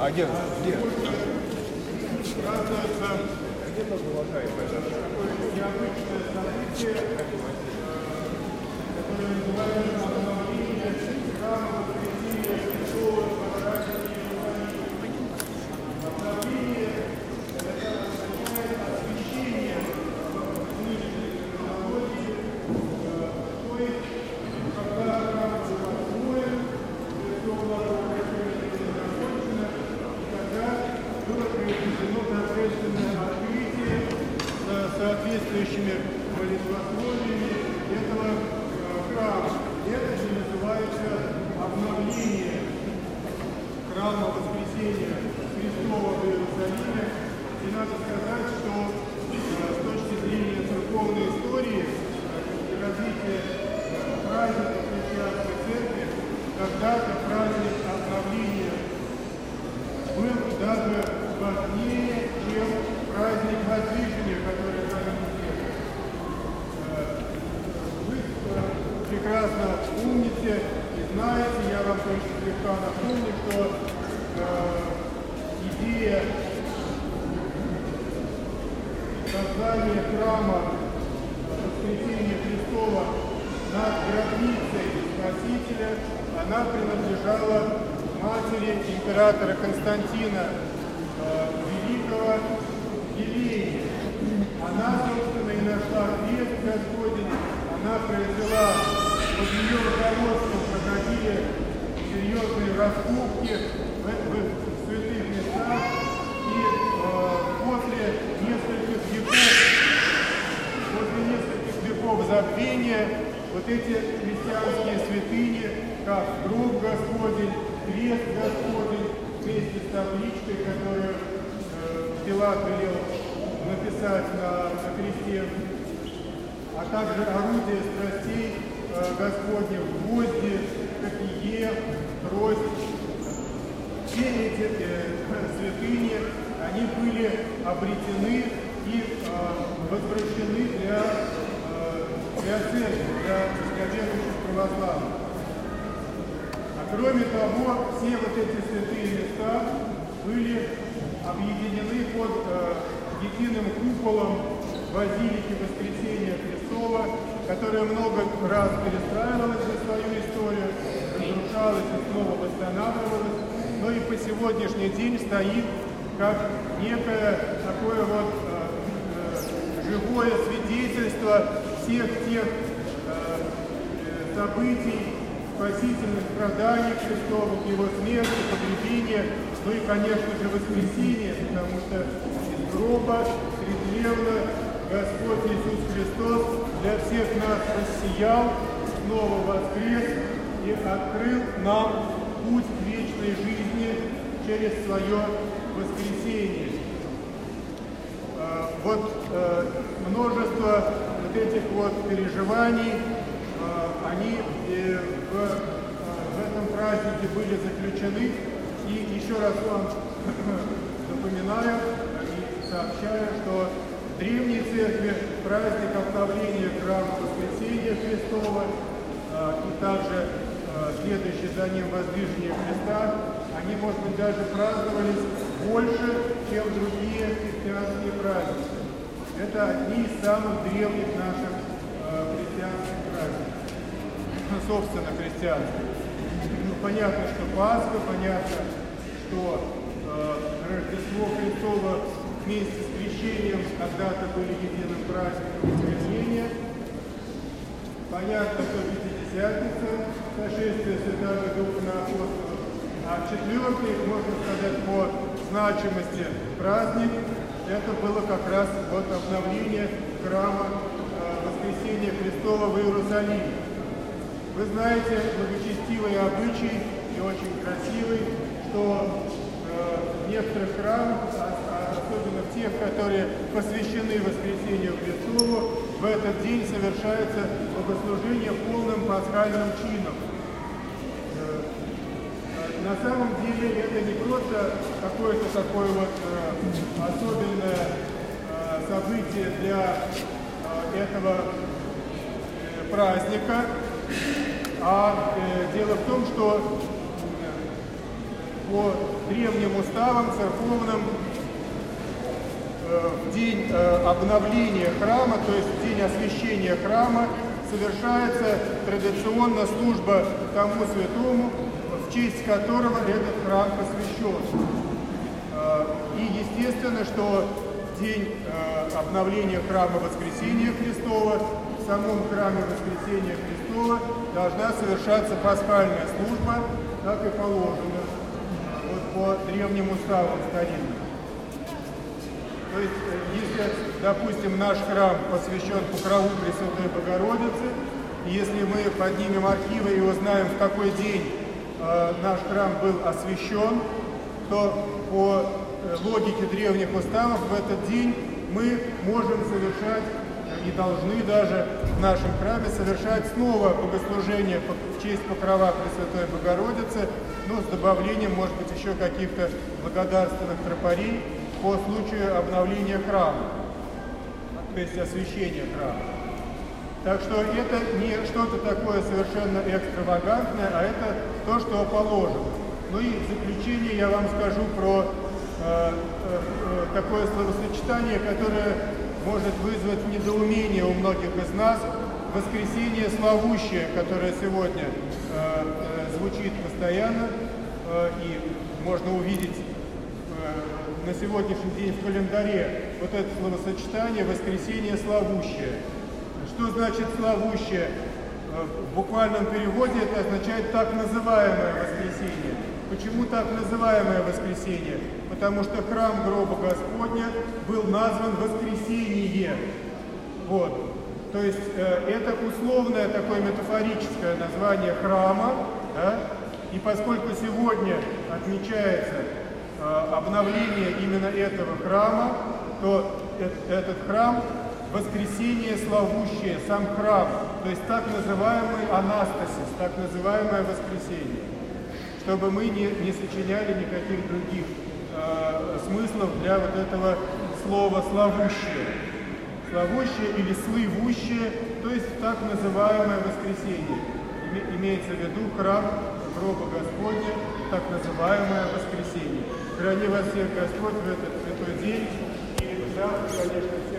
А где? Такое необычное событие, которое называется обновление храма Воскресения Христова в Богородице Иерусалиме. Обновление – это означает освящение нынешней технологии, то есть, когда храм был построен, Христова Богородица закончена, и тогда было произведено торжественное открытие с соответствующими молитвословиями этого храма. Это же называется обновление храма Воскресения Христова в Иерусалиме. И надо сказать, что с точки зрения церковной истории и развития праздника христианской церкви, когда-то праздник обновления был даже важнее, чем праздник Воздвижения, который организован. Вы прекрасно помните и знаете, я вам только слегка напомню, что идея создания храма Воскресения Христова над гробницей Спасителя, она принадлежала матери императора Константина Великого Елене. Она, собственно, и нашла крест Господень, она произвела, под ее руководством проходили серьезные раскопки в святых местах, и после нескольких веков забвения вот эти христианские святыни, как гроб Господень, крест Господень, вместе с табличкой, которую Пилат велел написать на кресте, а также орудие страстей Господних, гвозди, копье, трость. Все эти святыни, они были обретены и возвращены для церкви, для верующих православных. А кроме того, все вот эти святые места были объединены под единым куполом базилики Воскресения Христова, которая много раз перестраивалась за свою историю, разрушалась и снова восстанавливалась, но и по сегодняшний день стоит как некое такое вот живое свидетельство всех тех событий, спасительных страданий Христовых, Его смерти, погребения, ну и, конечно же, воскресения, потому что из гроба предлевно Господь Иисус Христос для всех нас воссиял, снова воскрес и открыл нам путь к вечной жизни через свое воскресение. Множество вот этих вот переживаний, они в этом празднике были заключены. И еще раз вам напоминаю и сообщаю, что в Древней Церкви праздник обновления храма Воскресения Христова и также следующий за ним воздвижение Христа, они, может быть, даже праздновались больше, чем другие христианские праздники. Это одни из самых древних наших христианских праздников. Собственно, христианских. Понятно, что Пасха, понятно, что Рождество Христово вместе с крещением когда-то были единым праздником воскресения. Понятно, что Пятидесятница, сошествие Святого Духа на апостолов. А четвертый, можно сказать, по значимости праздник, это было как раз вот обновление храма Воскресения Христова в Иерусалиме. Вы знаете, благочестивый обычай и очень красивый, что в некоторых храмах, особенно в тех, которые посвящены Воскресению Христову, в этот день совершается богослужение полным пасхальным чином. На самом деле это не просто какое-то такое вот особенное событие для этого праздника, а дело в том, что по древним уставам церковным в день обновления храма, то есть в день освящения храма, совершается традиционно служба тому святому, в честь которого этот храм посвящен. И естественно, что в день обновления храма Воскресения Христова, в самом храме Воскресения Христова должна совершаться пасхальная служба, как и положено вот по древним уставам старинным. То есть, если, допустим, наш храм посвящен Покрову Пресвятой Богородицы, и если мы поднимем архивы и узнаем, в какой день наш храм был освящен, то по логике древних уставов в этот день мы можем совершать и должны даже в нашем храме совершать снова богослужение в честь Покрова Пресвятой Богородицы, но с добавлением, может быть, еще каких-то благодарственных тропарей по случаю обновления храма, то есть освящения храма. Так что это не что-то такое совершенно экстравагантное, а это то, что положено. Ну и в заключение я вам скажу про такое словосочетание, которое может вызвать недоумение у многих из нас. Воскресение славущее, которое сегодня звучит постоянно, и можно увидеть на сегодняшний день в календаре вот это словосочетание «воскресение славущее». Что значит «славущее»? В буквальном переводе это означает «так называемое воскресение». Почему так называемое воскресение? Потому что храм гроба Господня был назван Воскресение. Вот. То есть это условное такое метафорическое название храма, да? И поскольку сегодня отмечается обновление именно этого храма, то этот храм – воскресение славущее, сам храм, то есть так называемый анастасис, так называемое воскресение, чтобы мы не сочиняли никаких других смыслов для вот этого слова «славущее». Славущее или слывущее, то есть так называемое воскресение. Имеется в виду храм гроба Господня, так называемое воскресение. Храни вас всех Господь в этот святой день. И завтра, конечно,